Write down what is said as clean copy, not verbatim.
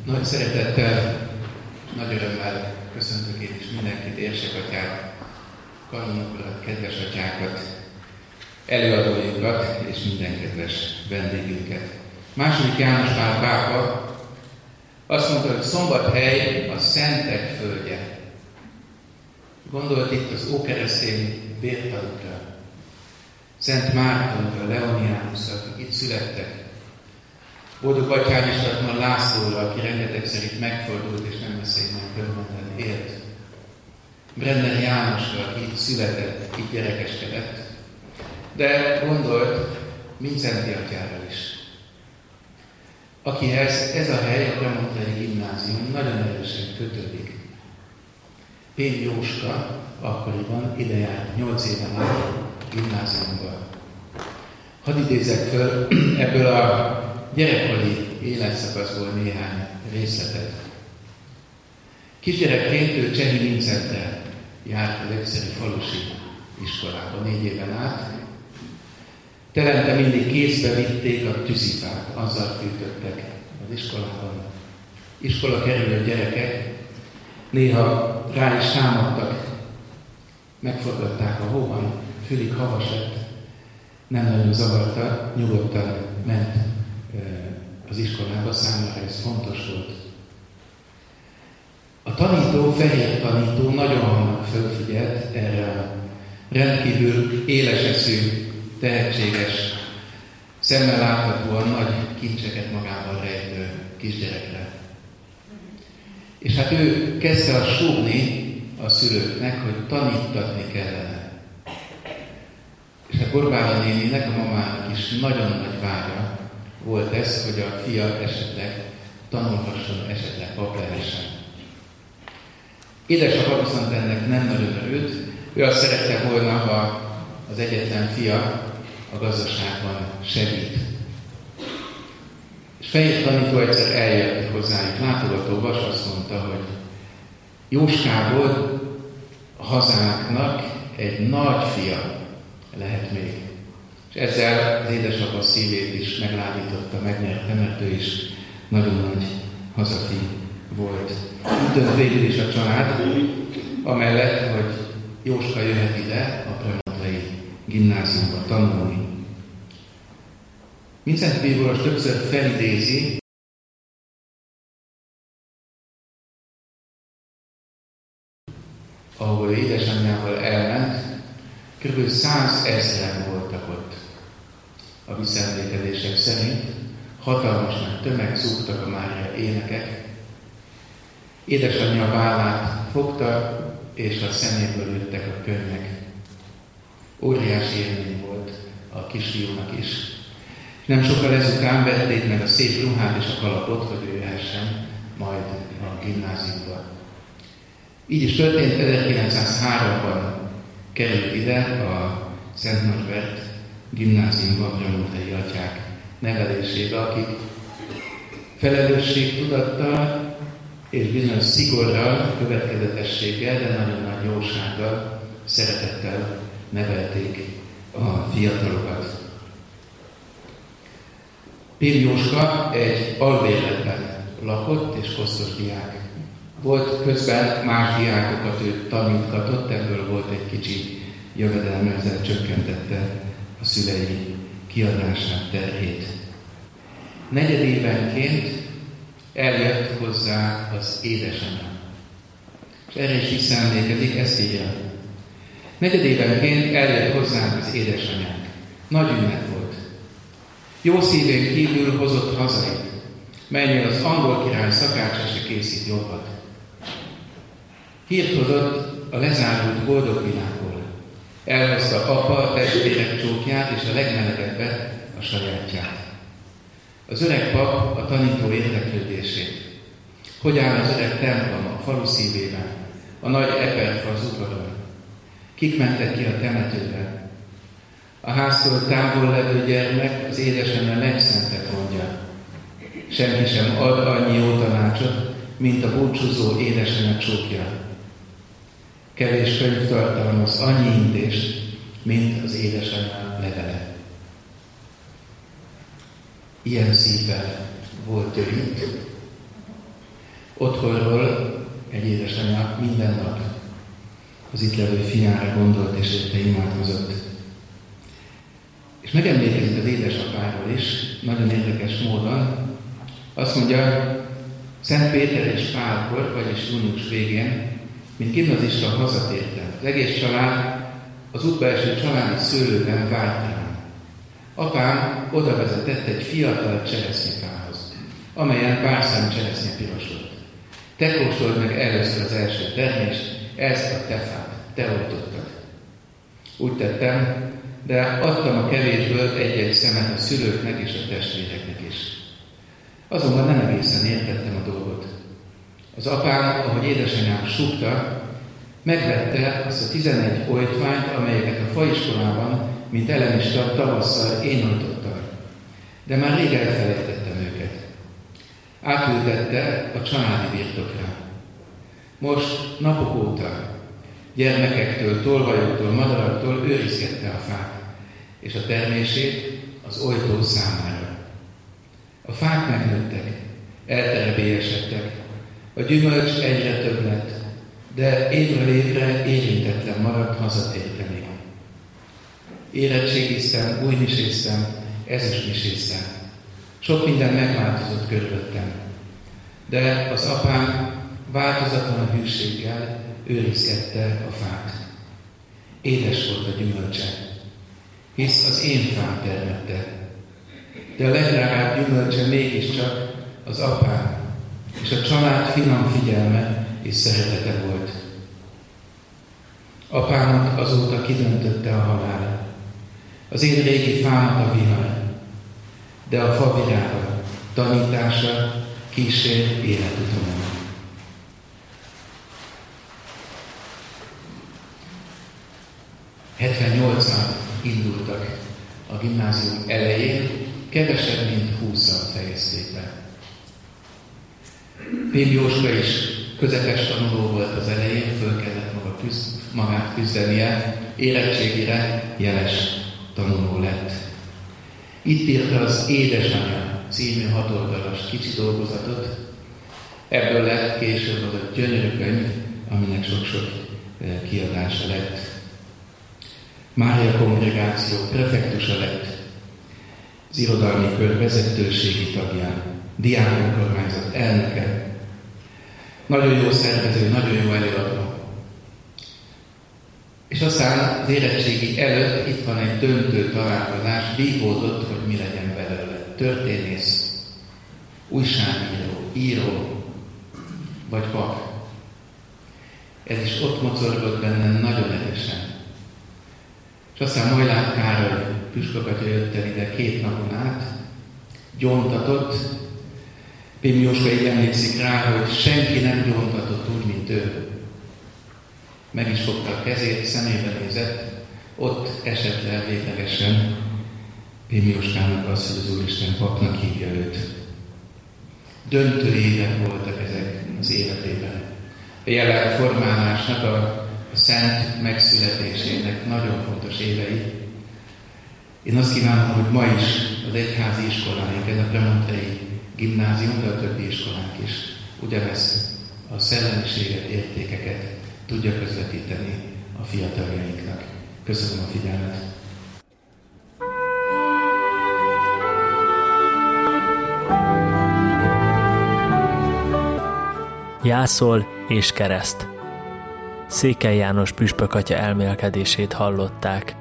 Nagy szeretettel, nagy örömmel köszöntök én is mindenkit, érsekatyát, kanonokat, kedves atyákat, előadóinkat és minden kedves vendégünket. II. János Pál pápa azt mondta, hogy Szombathely a szentek földje. Gondolt itt az ókeresztény vértanúkra, Szent Mártonra, Leoniánusra, akik itt születtek. Boldog Batthyány Lászlóra, aki rengetegszer itt megfordult és nem veszélyben körülbelül élt. Brenner Jánosra, aki itt született, itt gyerekeskedett. De gondolt Vincenti atyára is, akihez ez a hely, a Premontrei Gimnázium nagyon erősen kötődik. Pér Jóska akkoriban ide járt 8 éven át gimnáziumban. Hadd idézek föl ebből a gyerekkori életszakaszból néhány részletet. Kisgyerekként ő Csehi Vincentre járt az egyszerű falusi iskolába 4 éven át. Telente mindig kézbe vitték a tűzifát, azzal fűtöttek az iskolában. Iskola kerülő gyerekek néha rá is támadtak, megforgatták a hóban, fülig havas lett, nem nagyon zavarta, nyugodtan ment az iskolába, számára ez fontos volt. A tanító, fehér tanító nagyon hamar felfigyelt erre a rendkívül éleseszű, tehetséges, szemmel láthatóan nagy kincseket magával rejtő kisgyerekre. És hát ő kezdte a súgni a szülőknek, hogy taníttatni kellene. És a Borbála néninek, a mamának is nagyon nagy vágya volt ez, hogy a fia esetleg tanulhasson, esetleg pap lehessen. Édesapa viszont ennek nem nagyon örült. Ő azt szerette volna, ha az egyetlen fia a gazdaságban segít. És fehér tanító egyszer eljött hozzájuk látogatóba, és azt mondta, hogy Jóskából a hazánknak egy nagy fia lehet még. És ezzel az édesapa szívét is megládította, megnyerte, mert ő is nagyon nagy hazafi volt. Úgy dönt végül is a család, amellett, hogy Jóska jöhet ide a Premontrei Gimnáziumba tanulni. Vincent bíboros többször felidézi, ahol édesanyjával elment, kb. 100 000 voltak ott. A visszaemlékezések szerint hatalmas nagy tömeg, zúgtak a Mária énekek. Édesanyja vállát fogta, és a szeméből jöttek a könnyek. Óriási élmény volt a kisfiúnak is. Nem sokkal ezután vették meg a szép ruhát és a kalapot, hogy ő jöhessen majd a gimnáziumba. Így is történt, 1903-ban került ide a Szent Norbert Gimnáziumba a Premontrei atyák nevelésébe, akik felelősségtudattal és bizonyos szigorral, következetességgel, de nagyon nagy jósággal, szeretettel nevelték a fiatalokat. Pér Jóska egy albérletben lakott és kosztos diák. Volt közben más diákokat, ő tanítgatott, ebből volt egy kicsi jövedelme, ezzel csökkentette a szülei kiadását, terhét. Negyedévenként eljött hozzá az édesanyja. És erre is visszaemlékezik, ezt írja. Negyedévenként eljött hozzánk az édesanyánk. Nagy ünnep volt. Jó szívén kívül hozott hazait, melynél az angol király szakácsa se készít jobbat. Hírt hozott a lezárult boldog világból. Elhozta apa a testvérek csókját és a legmelegebbet, a sajátját. Az öreg pap a tanító érdeklődését. Hogy áll az öreg templom a falu szívében, a nagy eperfa az udvaron. Kik mentek ki a temetőbe? A háztól távol levő gyermek az édesanyja legszentet mondja. Senki sem ad annyi jó tanácsot, mint a búcsúzó édesanyja csókja. Kevés könyv tartalmaz annyi intést, mint az édesanyja levele. Ilyen szívvel volt ő itt, Otthonról egy édesanyja minden nap az itt levő fiára gondolt és érte imádkozott. És megemlékezik az édesapáról is, nagyon érdekes módon. Azt mondja, Szent Péter és Pálkor, vagyis június végén, mint gimnazista hazatértem. Az egész család az útbaeső családi szőlőben várt rám. Apám oda vezetett egy fiatal cseresznyefához, amelyen pár szám cseresznye pirosodott. Te kóstold meg először az első termést, ezt a te fát, te oltottad. Úgy tettem, de adtam a kevésből egy-egy szemet a szülőknek és a testvéreknek is. Azonban nem egészen értettem a dolgot. Az apám, ahogy édesanyám súgta, megvette azt a 11 oltványt, amelyeket a faiskolában, mint elemista tavasszal én oltottam. De már rég elfelejtettem őket. Átültette a családi birtokra. Most napok óta gyermekektől, tolvajoktól, madaraktól őrizgette a fát, és a termését az oltó számára. A fák megnőttek, elterebélyesedtek, a gyümölcs egyre több lett, de évről évre érintetlen maradt hazatérteni. Érettségiztem, újmiséztem, ezüstmiséztem. Sok minden megváltozott körülöttem, de az apám változatlan hűséggel őrizgette a fát. Édes volt a gyümölcse, hisz az én fám termette, de a legdrágább gyümölcse mégiscsak az apám és a család finom figyelme és szeretete volt. Apámat azóta kidöntötte a halál, az én régi fámat a vihar, de a fa virága, tanítása kísér életutamon. ...78-an indultak a gimnázium elején, kevesebb, mint 20-an fejezték be. Pém Jóska is közepes tanuló volt az elején, föl kellett magát küzdenie, érettségire jeles tanuló lett. Itt írta az Édesanyja című 6 oldalas kicsi dolgozatot, ebből lett később az a gyönyörű könyv, aminek sok-sok kiadása lett. Mária kongregáció prefektusa lett, az irodalmi kör vezetőségi tagja, diákonkormányzat elnöke, nagyon jó szervező, nagyon jó előadó. És aztán az érettségi előtt itt van egy döntő találkozás, vívódott, hogy mi legyen belőle. Történész, újságíró, író, vagy pap. Ez is ott mocorgott bennem nagyon erősen. És aztán Majlát Károly püspökatya jött el ide 2 napon át, gyóntatott. Pém Jóska így emlékszik rá, hogy senki nem gyóntatott úgy, mint ő. Meg is fogta a kezét, szemébe nézett, ott esett le véglegesen Pém Jóskának az, hogy az Úristen papnak hívja őt. Döntő évek voltak ezek az életében. A jelen formálásnak, a szent megszületésének nagyon fontos évei. Én azt kívánom, hogy ma is az egyházi iskoláink, ez a Premontrei gimnázium, de a többi iskolánk is ugyanezt a szellemiséget, értékeket tudja közvetíteni a fiataljainknak. Köszönöm a figyelmet! Jászol és kereszt. Székely János püspökatya elmélkedését hallották.